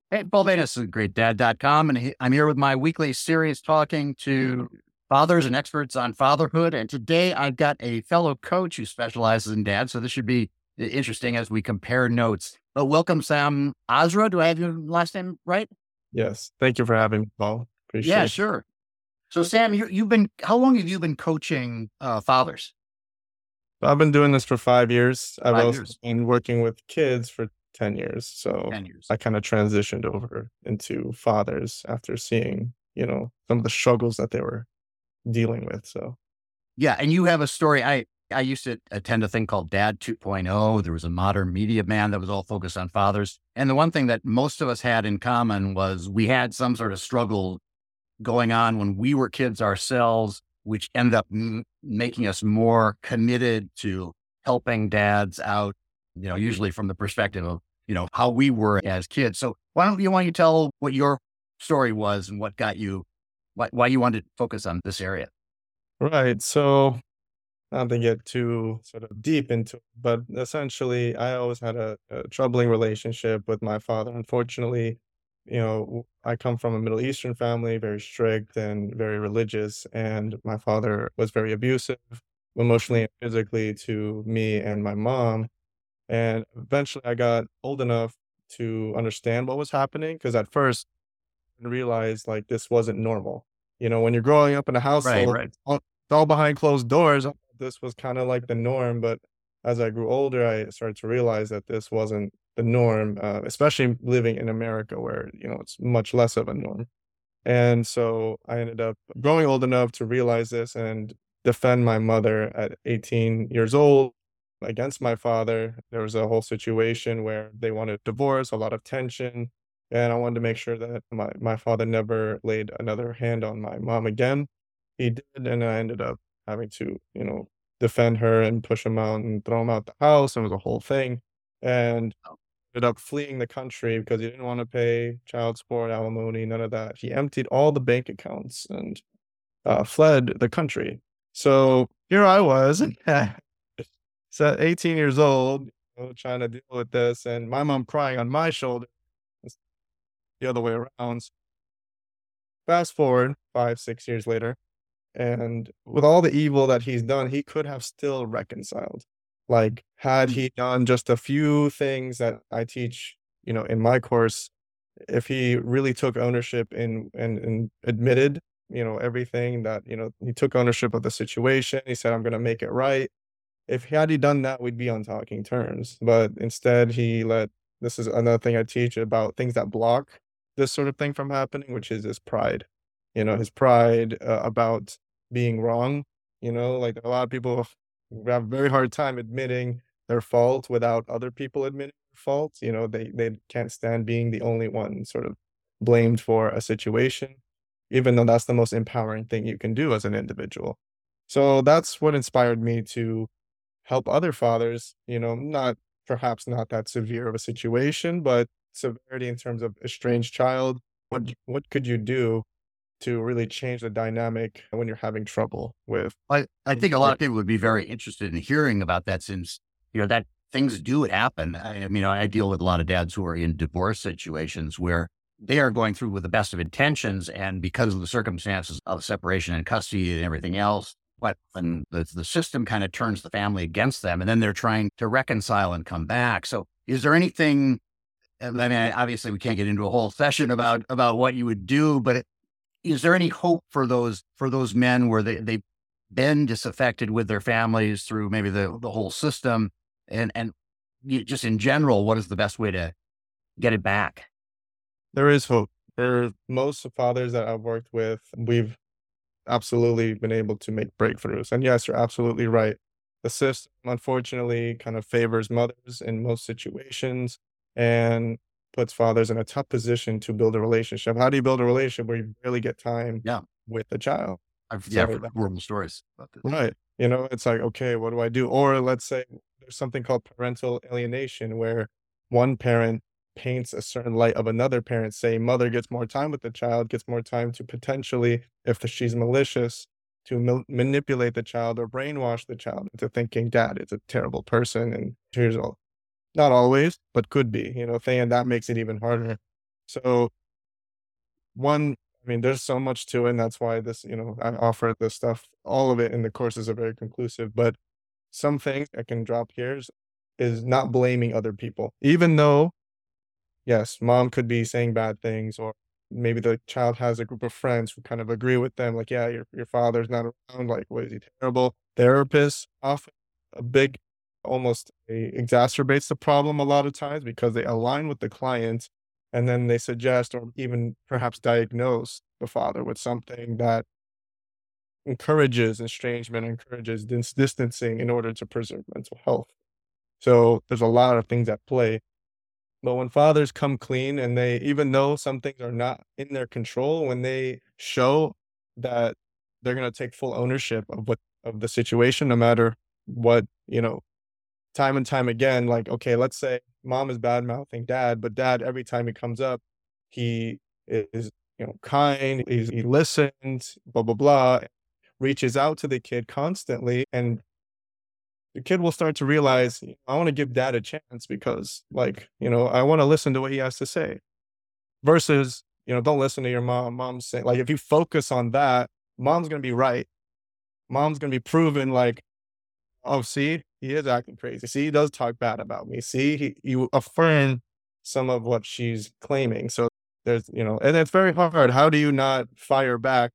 Hey, Paul Venus is greatdad.com, and I'm here with my weekly series talking to fathers and experts on fatherhood. And today I've got a fellow coach who specializes in dad. So this should be interesting as we compare notes. But welcome, Sam Azra. Do I have your last name right? Yes. Thank you for having me, Paul. Yeah, Appreciate it. sure. So, Sam, how long have you been coaching fathers? I've been doing this for 5 years. I've Five also years, been working with kids for 10 years. So 10 years. I kind of transitioned over into fathers after seeing, some of the struggles that they were dealing with. So, Yeah, and you have a story. I used to attend a thing called Dad 2.0. There was a modern media man that was all focused on fathers. And the one thing that most of us had in common was we had some sort of struggle going on when we were kids ourselves, which ended up making us more committed to helping dads out, usually from the perspective of, how we were as kids. So why don't you tell what your story was and what got you, why you wanted to focus on this area? right. So, not to get too sort of deep into it, but essentially, I always had a troubling relationship with my father. Unfortunately, I come from a Middle Eastern family, very strict and very religious, and my father was very abusive emotionally and physically to me and my mom. And eventually, I got old enough to understand what was happening because at first, I realized like this wasn't normal. When you're growing up in a Right, household, right. it's all behind closed doors. I thought this was kind of like the norm, but as I grew older, I started to realize that this wasn't the norm, especially living in America where, it's much less of a norm. And so I ended up growing old enough to realize this and defend my mother at 18 years old against my father. There was a whole situation where they wanted divorce, a lot of tension. And I wanted to make sure that my father never laid another hand on my mom again. He did, and I ended up having to, defend her and push him out and throw him out the house. And it was a whole thing. And ended up fleeing the country because he didn't want to pay child support, alimony, none of that. He emptied all the bank accounts and fled the country. So here I was, so at 18 years old, trying to deal with this, and my mom crying on my shoulder, it's the other way around. Fast forward 5, 6 years later, and with all the evil that he's done, he could have still reconciled. Like, had Mm. he done just a few things that I teach, in my course, if he really took ownership and admitted, everything that, he took ownership of the situation. He said, I'm gonna make it right. If had he done that, we'd be on talking terms. But instead he let this is another thing I teach about things that block this sort of thing from happening, which is his pride. His pride about being wrong. Like a lot of people have a very hard time admitting their fault without other people admitting their fault. They can't stand being the only one sort of blamed for a situation, even though that's the most empowering thing you can do as an individual. So that's what inspired me to help other fathers, not perhaps not that severe of a situation, but severity in terms of estranged child. What could you do to really change the dynamic when you're having trouble with I think a lot of people would be very interested in hearing about that since, that things do happen. I deal with a lot of dads who are in divorce situations where they are going through with the best of intentions. And because of the circumstances of separation and custody and everything else, and the system kind of turns the family against them. And then they're trying to reconcile and come back. So is there anything, obviously we can't get into a whole session about what you would do, but is there any hope for those men where they've been disaffected with their families through maybe the whole system and just in general, what is the best way to get it back? there is hope. For most fathers that I've worked with, we've absolutely been able to make breakthroughs. And yes, you're absolutely right. The system, unfortunately, kind of favors mothers in most situations and puts fathers in a tough position to build a relationship. How do you build a relationship where you barely get time Yeah, with the child? I've So, heard horrible stories about this. right. It's like, okay, what do I do? Or let's say there's something called parental alienation where one parent paints a certain light of another parent, say mother gets more time with the child, gets more time to potentially, if she's malicious, to manipulate the child or brainwash the child into thinking dad is a terrible person. And here's all, not always, but could be, thing, and that makes it even harder. So one, I mean, there's so much to it, and that's why this, I offer this stuff. All of it in the courses are very conclusive, but some things I can drop here is not blaming other people. Even though, yes, mom could be saying bad things, or maybe the child has a group of friends who kind of agree with them, like, yeah, your father's not around, like, what is he terrible? Therapists often a big almost exacerbates the problem a lot of times because they align with the client and then they suggest or even perhaps diagnose the father with something that encourages estrangement, encourages distancing in order to preserve mental health. So there's a lot of things at play. But when fathers come clean and they, even though some things are not in their control, when they show that they're going to take full ownership of the situation, no matter what, time and time again, like, okay, let's say mom is bad mouthing dad, but dad, every time he comes up, he is, kind, he listens, blah, blah, blah, reaches out to the kid constantly. And the kid will start to realize, I want to give dad a chance because, like, I want to listen to what he has to say versus, don't listen to your mom. Mom's saying, like, if you focus on that, mom's going to be right. Mom's going to be proven, like, oh, see, he is acting crazy. See, he does talk bad about me. See, you affirm some of what she's claiming. So there's, and it's very hard. How do you not fire back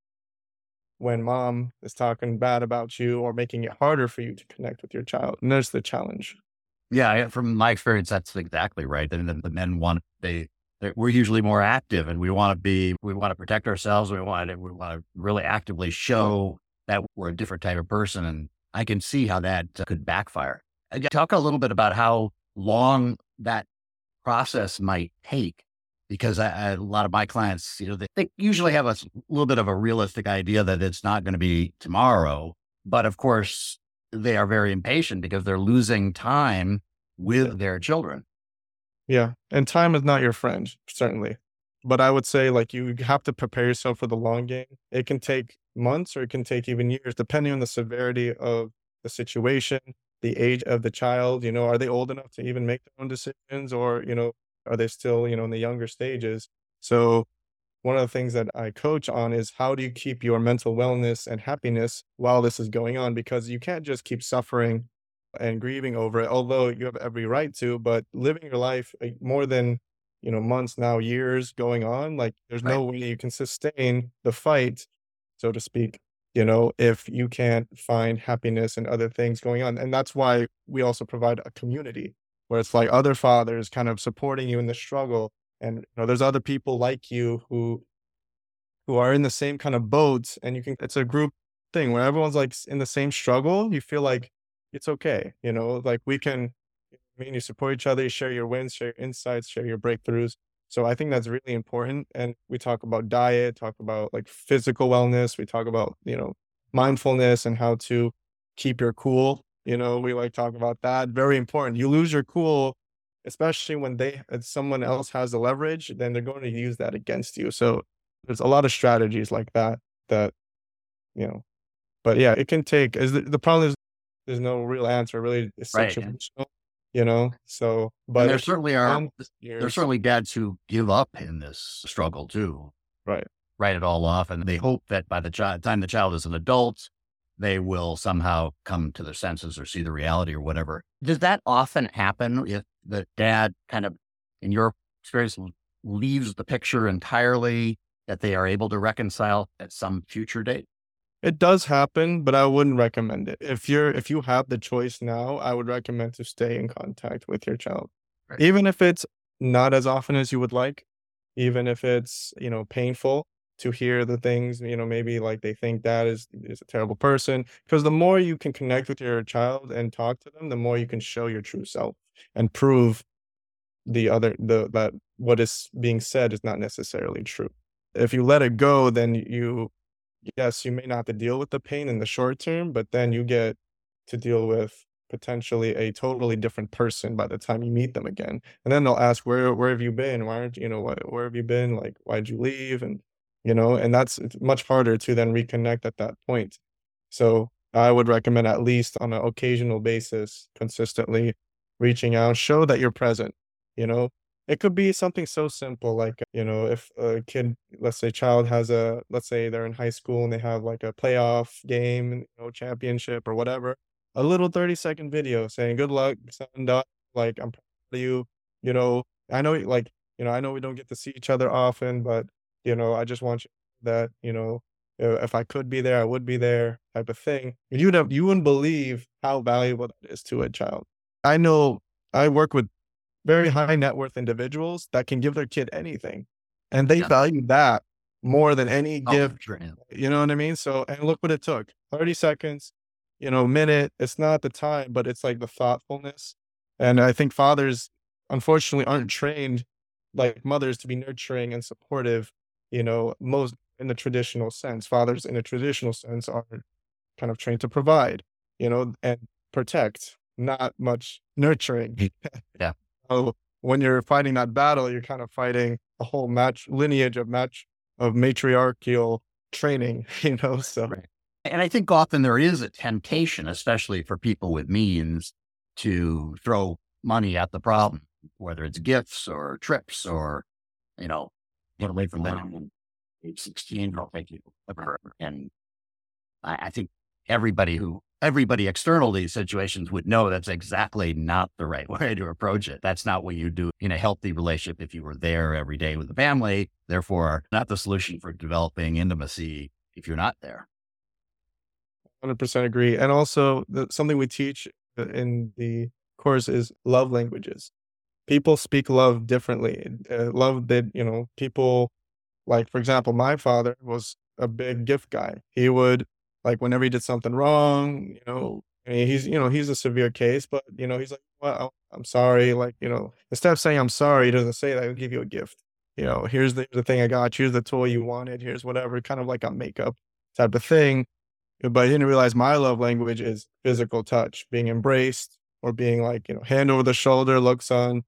when mom is talking bad about you or making it harder for you to connect with your child? And there's the challenge. Yeah, from my experience, that's exactly right. And then the men we're usually more active, and we want to protect ourselves. We want to really actively show that we're a different type of person. And I can see how that could backfire. Talk a little bit about how long that process might take, because a lot of my clients, they usually have a little bit of a realistic idea that it's not going to be tomorrow. But of course, they are very impatient because they're losing time with their children. Yeah. And time is not your friend, certainly. But I would say, like, you have to prepare yourself for the long game. It can take months or it can take even years, depending on the severity of the situation, the age of the child. Are they old enough to even make their own decisions, or, are they still, in the younger stages? So one of the things that I coach on is how do you keep your mental wellness and happiness while this is going on? Because you can't just keep suffering and grieving over it, although you have every right to, but living your life more than, months, now years going on, like, there's Right. no way you can sustain the fight, so to speak, if you can't find happiness and other things going on. And that's why we also provide a community where it's like other fathers kind of supporting you in the struggle. And there's other people like you who are in the same kind of boat, and it's a group thing where everyone's like in the same struggle. You feel like it's okay, like we can, you support each other, you share your wins, share your insights, share your breakthroughs. So I think that's really important. And we talk about diet, talk about like physical wellness, we talk about, mindfulness and how to keep your cool. We like talk about that. Very important. You lose your cool, especially when someone else has the leverage, then they're going to use that against you. So there's a lot of strategies like that, you know, but yeah, it can take, is the problem is there's no real answer, really. It's Right. situational, so, And but if you plan there's years, certainly dads who give up in this struggle too, right. write it all off. And they hope that by the time the child is an adult, they will somehow come to their senses or see the reality or whatever. Does that often happen if the dad kind of, in your experience, leaves the picture entirely, that they are able to reconcile at some future date? It does happen, but I wouldn't recommend it. If you have the choice now, I would recommend to stay in contact with your child. Right. Even if it's not as often as you would like, even if it's, painful to hear the things, maybe like they think dad is a terrible person. Because the more you can connect with your child and talk to them, the more you can show your true self and prove that what is being said is not necessarily true. If you let it go, then yes, you may not have to deal with the pain in the short term, but then you get to deal with potentially a totally different person by the time you meet them again. And then they'll ask, where have you been? Why aren't where have you been? Like, why'd you leave? And, and it's much harder to then reconnect at that point. So I would recommend, at least on an occasional basis, consistently reaching out, show that you're present, you know, It could be something so simple like, if a kid, let's say child has let's say they're in high school and they have like a playoff game, championship or whatever, a little 30-second video saying, "Good luck, son, daughter, like, I'm proud of you." You know, I know, like, I know we don't get to see each other often, but, I just want you that, if I could be there, I would be there type of thing. And you wouldn't believe how valuable that is to a child. I know I work with very high net worth individuals that can give their kid anything, and they Yeah. value that more than any Oh, gift, sure. Yeah. you know what I mean? So, and look what it took, 30 seconds, minute, it's not the time, but it's like the thoughtfulness, and I think fathers, unfortunately, aren't trained like mothers to be nurturing and supportive, most in the traditional sense. Fathers in a traditional sense are kind of trained to provide, and protect, not much nurturing. Yeah. So when you're fighting that battle, you're kind of fighting a whole lineage of matriarchal training, so Right. And I think often there is a temptation, especially for people with means, to throw money at the problem, whether it's gifts or trips or, you know, get away from them when age 16, I'll take you, whatever. And I think everybody external to these situations would know that's exactly not the right way to approach it. That's not what you do in a healthy relationship if you were there every day with the family. Therefore, not the solution for developing intimacy if you're not there. 100% agree. And also, something we teach in the course is love languages. People speak love differently. Love that, people, like, for example, my father was a big gift guy. He would, like, whenever he did something wrong, I mean, he's a severe case, but, he's like, well, I'm sorry. Like, instead of saying I'm sorry, he doesn't say that. He'll give you a gift. Here's the thing I got. Here's the toy you wanted. Here's whatever, kind of like a makeup type of thing. But I didn't realize my love language is physical touch, being embraced or being like, hand over the shoulder, look, son,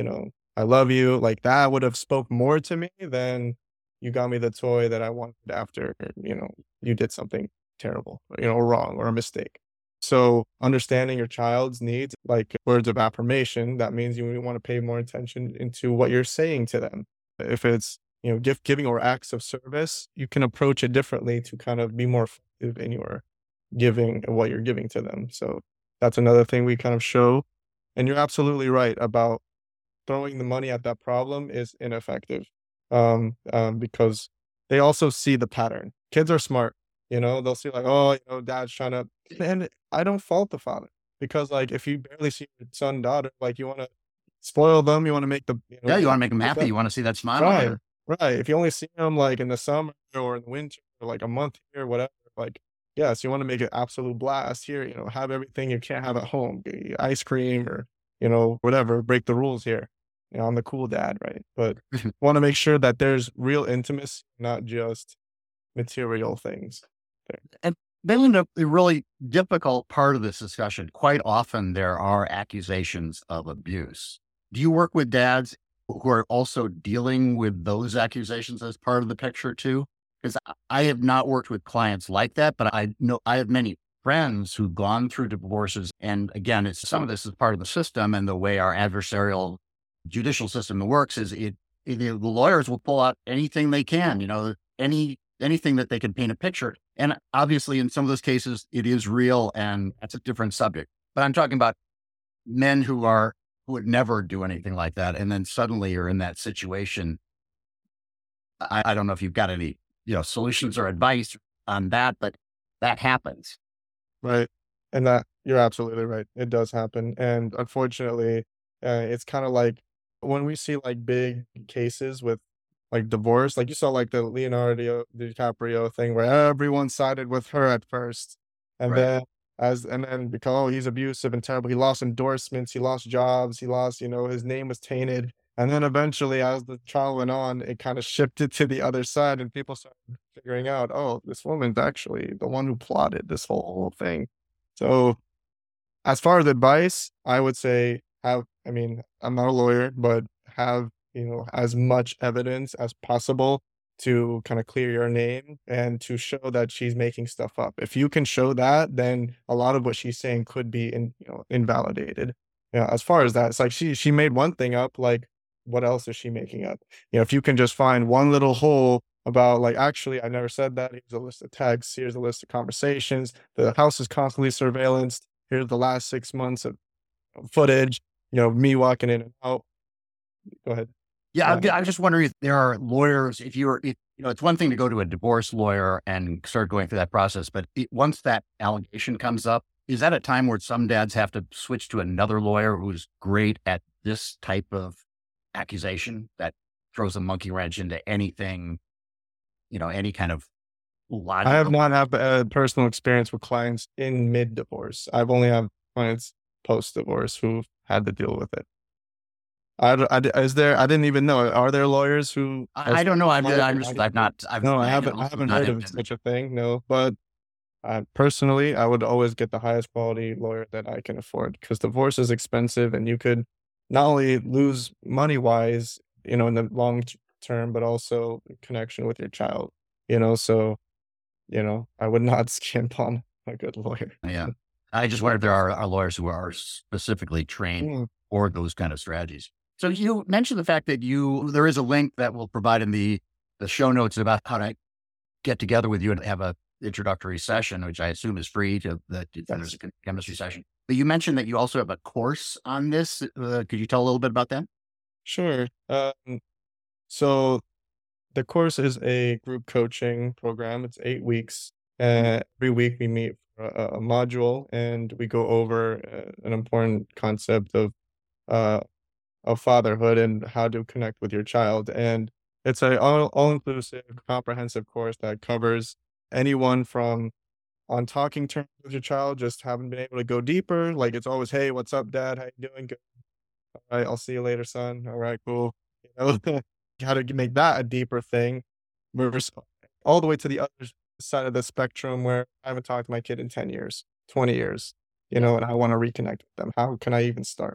I love you. Like that would have spoke more to me than you got me the toy that I wanted after, you did something terrible, wrong or a mistake. So understanding your child's needs, like words of affirmation, that means you want to pay more attention into what you're saying to them. If it's, gift giving or acts of service, you can approach it differently to kind of be more effective in your giving and what you're giving to them. So that's another thing we kind of show. And you're absolutely right about throwing the money at that problem is ineffective. Because they also see the pattern. Kids are smart, they'll see like, oh, dad's trying to, and I don't fault the father because like if you barely see your son, daughter, like you want to spoil them, you want to make the, Yeah, you want to make them happy. You want to see that smile on right, there. right. If you only see them like in the summer or in the winter or like a month here, whatever, like, yes, you want to make it absolute blast here, have everything you can't have at home, ice cream or, whatever, break the rules here. I'm the cool dad, right? But want to make sure that there's real intimacy, not just material things there. And then the really difficult part of this discussion, quite often there are accusations of abuse. Do you work with dads who are also dealing with those accusations as part of the picture too? Because I have not worked with clients like that, but I know I have many friends who've gone through divorces. And again, it's some of this is part of the system and the way our adversarial judicial system works is the lawyers will pull out anything they can, anything that they can paint a picture. And obviously in some of those cases, it is real and that's a different subject. But I'm talking about men who would never do anything like that. And then suddenly you're in that situation. I don't know if you've got any, solutions or advice on that, but that happens. Right. And that you're absolutely right. It does happen. And unfortunately, it's kind of like when we see like big cases with like divorce, like you saw like the Leonardo DiCaprio thing where everyone sided with her at first. And Right. then and then because oh, he's abusive and terrible, he lost endorsements, he lost jobs, he lost, his name was tainted. And then eventually, as the trial went on, it kind of shifted to the other side, and people started figuring out, oh, this woman's actually the one who plotted this whole thing. So, as far as advice, I would say I mean, I'm not a lawyer, but have, as much evidence as possible to kind of clear your name and to show that she's making stuff up. If you can show that, then a lot of what she's saying could be invalidated. Yeah, as far as that, it's like she made one thing up, like what else is she making up? If you can just find one little hole about like, actually, I never said that. Here's a list of texts. Here's a list of conversations. The house is constantly surveillanced. Here's the last 6 months of footage, me walking in and out. Go ahead. Yeah, I'm just wondering if there are lawyers, it's one thing to go to a divorce lawyer and start going through that process, but once that allegation comes up, is that a time where some dads have to switch to another lawyer who's great at this type of accusation that throws a monkey wrench into anything, any kind of I have logical? not had a personal experience with clients in mid divorce. I've only had clients post divorce who've had to deal with it. Is there? I didn't even know. Are there lawyers who? I don't know. No, I I haven't. I also haven't not heard have of been. such a thing. No, but personally, I would always get the highest quality lawyer that I can afford because divorce is expensive, and you could not only lose money wise, in the long term, but also connection with your child. So I would not skimp on a good lawyer. Yeah. I just wonder if there are lawyers who are specifically trained Mm, for those kind of strategies. So you mentioned the fact that there is a link that we'll provide in the show notes about how to get together with you and have a introductory session, which I assume is free there's yes, a chemistry session. But you mentioned that you also have a course on this. Could you tell a little bit about that? sure. So the course is a group coaching program. It's 8 weeks. Every week we meet for a module and we go over an important concept uh, of fatherhood and how to connect with your child. And it's a all inclusive, comprehensive course that covers anyone from on talking terms with your child, just haven't been able to go deeper. Like it's always, hey, what's up, dad? How you doing? Good. All right, I'll see you later, son. All right, cool. How to make that a deeper thing. Versus all the way to the other side of the spectrum where I haven't talked to my kid in 10 years, 20 years, and I want to reconnect with them. How can I even start?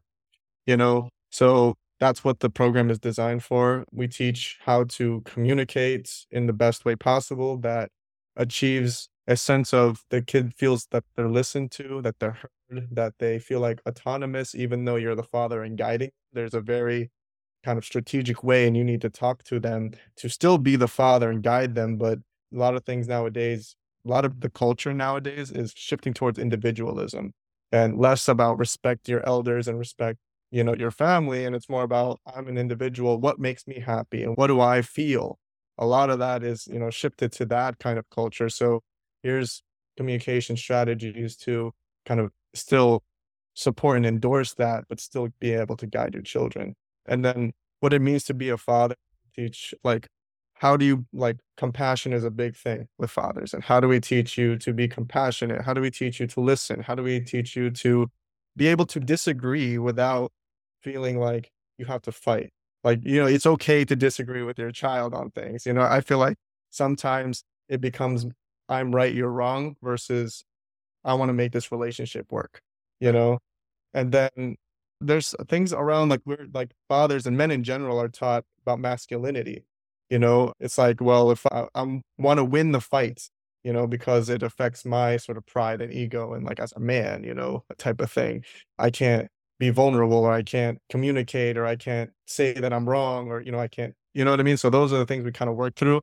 So that's what the program is designed for. We teach how to communicate in the best way possible that achieves a sense of the kid feels that they're listened to, that they're heard, that they feel like autonomous, even though you're the father and guiding. There's a very kind of strategic way, and you need to talk to them to still be the father and guide them. But a lot of things nowadays, a lot of the culture nowadays is shifting towards individualism and less about respect your elders and respect your family. And it's more about I'm an individual, what makes me happy and what do I feel. A lot of that is shifted to that kind of culture. So here's communication strategies to kind of still support and endorse that, but still be able to guide your children. And then what it means to be a father, teach like how do you like compassion is a big thing with fathers. And how do we teach you to be compassionate? How do we teach you to listen? How do we teach you to be able to disagree without feeling like you have to fight? Like, it's okay to disagree with your child on things. I feel like sometimes it becomes I'm right, you're wrong versus I want to make this relationship work, you know? And then there's things around like we're like fathers and men in general are taught about masculinity. It's like, well, if I want to win the fight, because it affects my sort of pride and ego and like as a man, that type of thing. I can't be vulnerable or I can't communicate or I can't say that I'm wrong or, I can't, you know what I mean? So those are the things we kind of work through.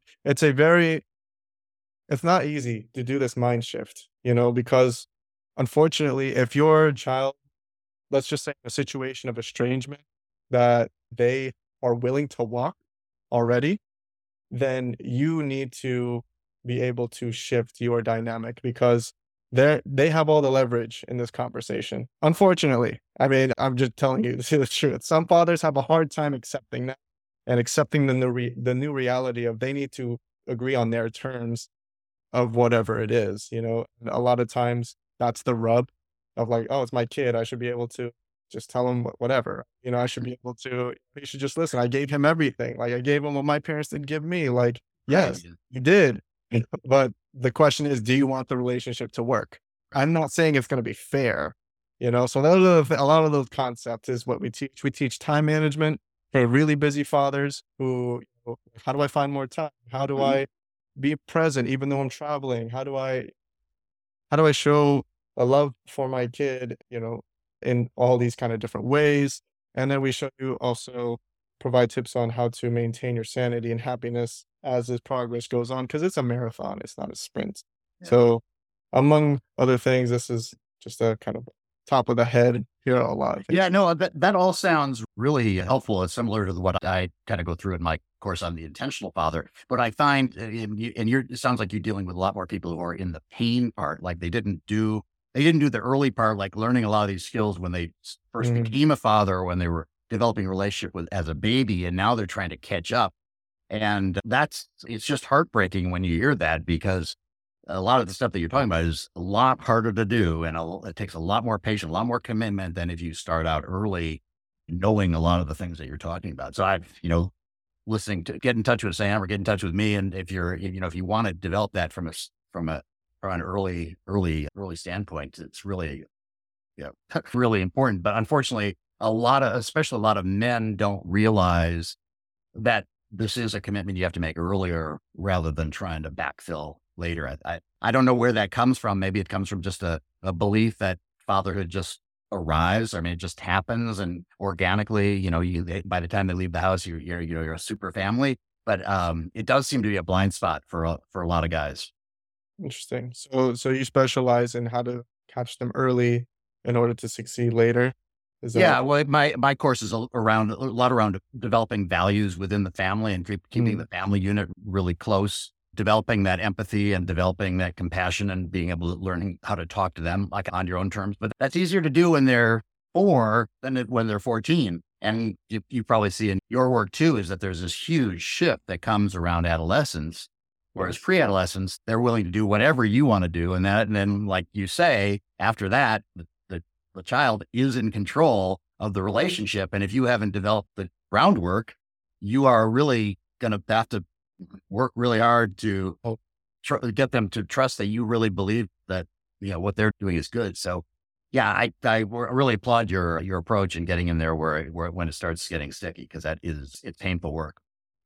It's not easy to do this mind shift, because unfortunately, if your child, let's just say a situation of estrangement that they are willing to walk already, then you need to be able to shift your dynamic because they have all the leverage in this conversation. Unfortunately, I mean, I'm just telling you the truth. Some fathers have a hard time accepting that and accepting the new reality of they need to agree on their terms of whatever it is. A lot of times that's the rub of like, oh, it's my kid. I should be able to just tell him whatever. I should be able to, he should just listen. I gave him everything. Like I gave him what my parents didn't give me. Like, Right. yes, you did. But the question is, do you want the relationship to work? I'm not saying it's going to be fair, So those are a lot of those concepts is what we teach. We teach time management for really busy fathers who, how do I find more time? How do I be present even though I'm traveling? How do I show a love for my kid, in all these kind of different ways? And then we show you also provide tips on how to maintain your sanity and happiness as this progress goes on, because it's a marathon, it's not a sprint. Yeah. So, among other things, this is just a kind of top of the head. Here are a lot of things. Yeah, no, that all sounds really helpful. It's similar to what I kind of go through in my course on the intentional father. But I find, it sounds like you're dealing with a lot more people who are in the pain part. Like they didn't do the early part, like learning a lot of these skills when they first became a father, or when they were developing a relationship with as a baby, and now they're trying to catch up. And it's just heartbreaking when you hear that, because a lot of the stuff that you're talking about is a lot harder to do, and it takes a lot more patience, a lot more commitment than if you start out early, knowing a lot of the things that you're talking about. So listening to, get in touch with Sam or get in touch with me, and if you want to develop that from an early standpoint, it's really, really important. But unfortunately, especially a lot of men don't realize that this is a commitment you have to make earlier rather than trying to backfill later. I don't know where that comes from. Maybe it comes from just a belief that fatherhood just arrives. I mean, it just happens, and organically, by the time they leave the house, you're a super family. But it does seem to be a blind spot for a lot of guys. Interesting. So you specialize in how to catch them early in order to succeed later. Is that? Yeah, well, my course is a lot around developing values within the family and keeping the family unit really close, developing that empathy and developing that compassion, and being able to learning how to talk to them like on your own terms. But that's easier to do when they're 4 than when they're 14. And you probably see in your work too, is that there's this huge shift that comes around adolescence, whereas pre-adolescence, they're willing to do whatever you want to do. And then, like you say, after that, the child is in control of the relationship. And if you haven't developed the groundwork, you are really going to have to work really hard to get them to trust that you really believe that, what they're doing is good. So yeah, I really applaud your approach in getting in there where when it starts getting sticky, because it's painful work.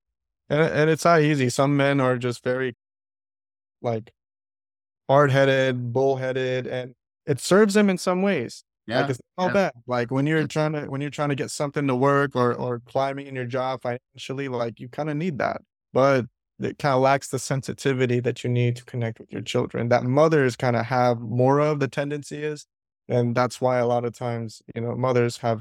And it's not easy. Some men are just very like hard-headed, bullheaded, and it serves them in some ways. Yeah. Like it's not bad. Like when you're trying to get something to work or climbing in your job financially, like you kind of need that. But it kind of lacks the sensitivity that you need to connect with your children, that mothers kind of have more of, the tendency is. And that's why a lot of times, mothers have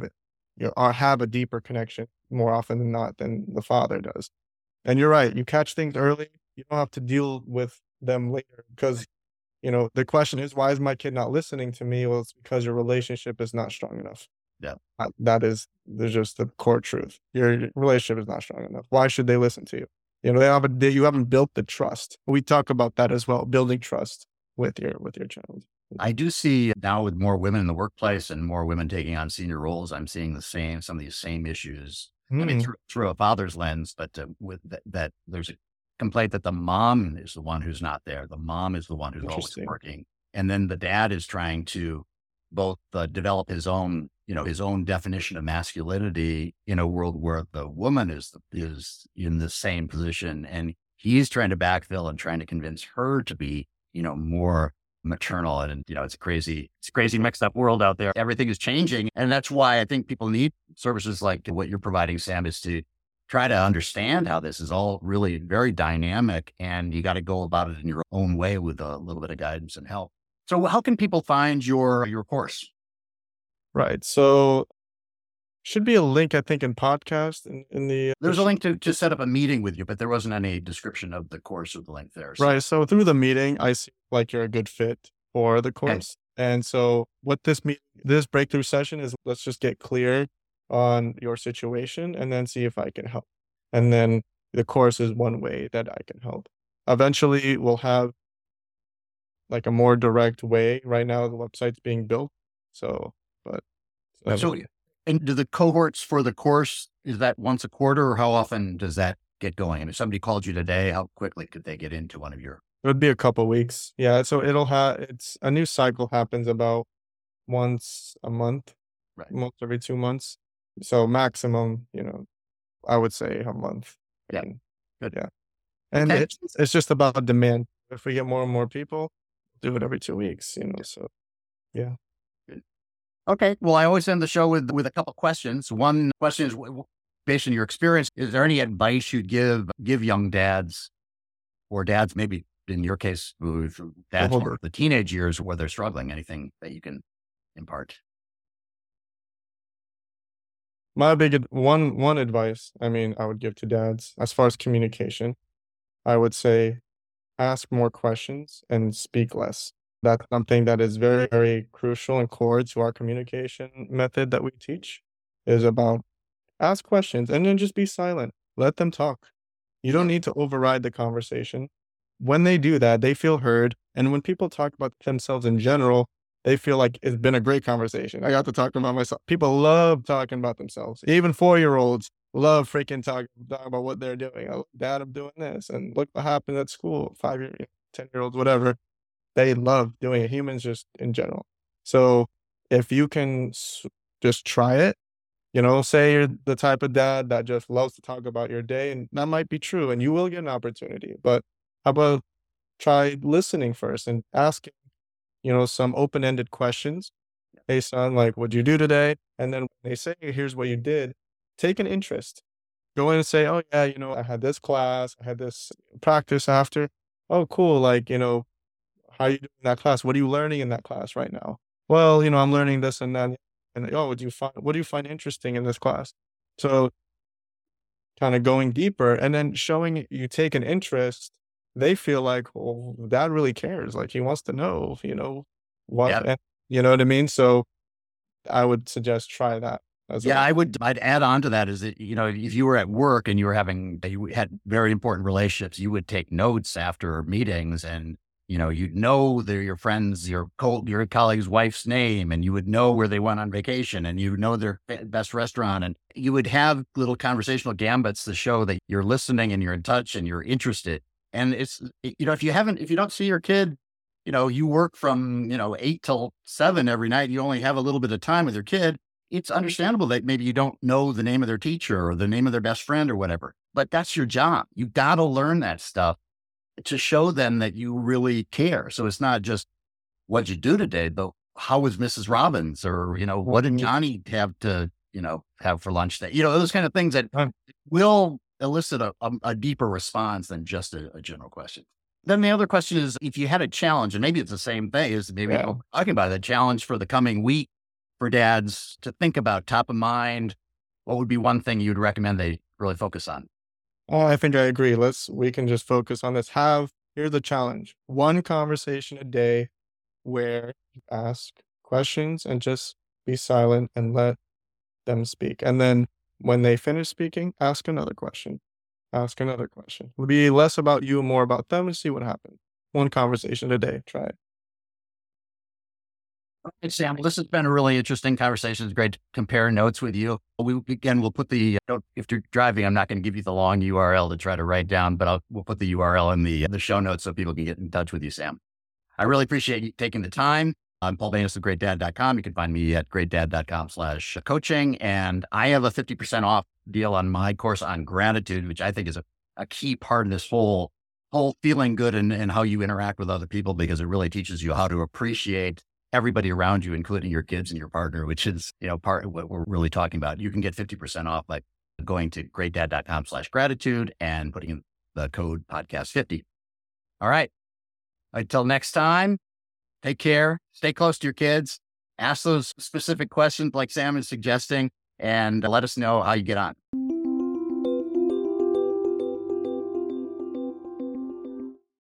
a deeper connection more often than not than the father does. And you're right. You catch things early. You don't have to deal with them later, because, the question is, why is my kid not listening to me? Well, it's because your relationship is not strong enough. Yeah. There's just the core truth. Your relationship is not strong enough. Why should they listen to you? You haven't built the trust. We talk about that as well, building trust with your child. I do see now, with more women in the workplace and more women taking on senior roles, I'm seeing some of these same issues. I mean, through a father's lens, but with that, there's a complaint that the mom is the one who's not there. The mom is the one who's always working. And then the dad is trying to both develop his own definition of masculinity in a world where the woman is in the same position. And he's trying to backfill and trying to convince her to be, more maternal. And, it's a crazy mixed up world out there. Everything is changing. And that's why I think people need services like what you're providing, Sam, is to try to understand how this is all really very dynamic, and you got to go about it in your own way with a little bit of guidance and help. So how can people find your course? Right. So should be a link, I think, in podcast in the. There's a link to set up a meeting with you, but there wasn't any description of the course or the link there. So. Right. So through the meeting, I see like you're a good fit for the course. Okay. And so what this breakthrough session is, let's just get clear on your situation and then see if I can help. And then the course is one way that I can help. Eventually we'll have like a more direct way. Right now the website's being built. And do the cohorts for the course, is that once a quarter, or how often does that get going? And if somebody called you today, how quickly could they get into one of your? It would be a couple of weeks. Yeah. So it's a new cycle happens about once a month, right? Once every 2 months. So maximum, I would say a month. Yeah. Good. Yeah. And okay. It's just about demand. If we get more and more people, do it every 2 weeks, so yeah. Good. Okay. Well, I always end the show with a couple questions. One question is, based on your experience, is there any advice you'd give young dads or dads, maybe in your case, dads for the teenage years where they're struggling? Anything that you can impart? My big one advice, I mean, I would give to dads as far as communication, I would say ask more questions and speak less. That's something that is very, very crucial and core to our communication method that we teach is about ask questions and then just be silent. Let them talk. You don't need to override the conversation. When they do that, they feel heard. And when people talk about themselves in general, they feel like it's been a great conversation. I got to talk about myself. People love talking about themselves. Even 4-year-olds love freaking talking about what they're doing. Oh, Dad, I'm doing this. And look what happened at school. 5-year, 10-year-olds, whatever. They love doing it. Humans just in general. So if you can just try it, say you're the type of dad that just loves to talk about your day, and that might be true, and you will get an opportunity. But how about try listening first and asking, some open-ended questions based on like, what'd you do today? And then when they say, here's what you did, take an interest. Go in and say, oh yeah, I had this class, I had this practice after. Oh, cool. Like, how are you doing in that class? What are you learning in that class right now? Well, I'm learning this and that. And oh, what do you find interesting in this class? So kind of going deeper and then showing you take an interest, they feel like, well, dad really cares. Like he wants to know, what, Yeah. and, you know what I mean? So I would suggest try that. Yeah, I'd add on to that is that, if you were at work and you had very important relationships, you would take notes after meetings and, you'd know your friends, your colleague's wife's name, and you would know where they went on vacation and you would know their best restaurant. And you would have little conversational gambits to show that you're listening and you're in touch and you're interested. And it's, if you don't see your kid, you work from, 8 till 7 every night, you only have a little bit of time with your kid. It's understandable that maybe you don't know the name of their teacher or the name of their best friend or whatever, but that's your job. You got to learn that stuff to show them that you really care. So it's not just what'd you do today, but how was Mrs. Robbins or, what did Johnny have to, have for lunch today? Those kind of things that will elicit a deeper response than just a general question. Then the other question is, if you had a challenge, and maybe it's the same thing as maybe talking about the challenge for the coming week for dads to think about top of mind, what would be one thing you'd recommend they really focus on? Oh, I think I agree. We can just focus on this. Here's the challenge. One conversation a day where you ask questions and just be silent and let them speak. And then when they finish speaking, ask another question. Ask another question. It'll be less about you, more about them, and see what happens. One conversation a day. Try it. Hey, Sam, this has been a really interesting conversation. It's great to compare notes with you. We'll put if you're driving, I'm not going to give you the long URL to try to write down, but we'll put the URL in the show notes so people can get in touch with you, Sam. I really appreciate you taking the time. I'm Paul Banis of GreatDad.com. You can find me at greatdad.com/coaching. And I have a 50% off deal on my course on gratitude, which I think is a key part of this whole feeling good and how you interact with other people, because it really teaches you how to appreciate everybody around you, including your kids and your partner, which is, part of what we're really talking about. You can get 50% off by going to greatdad.com/gratitude and putting in the code podcast50. All right. Until next time, take care, stay close to your kids, ask those specific questions like Sam is suggesting, and let us know how you get on.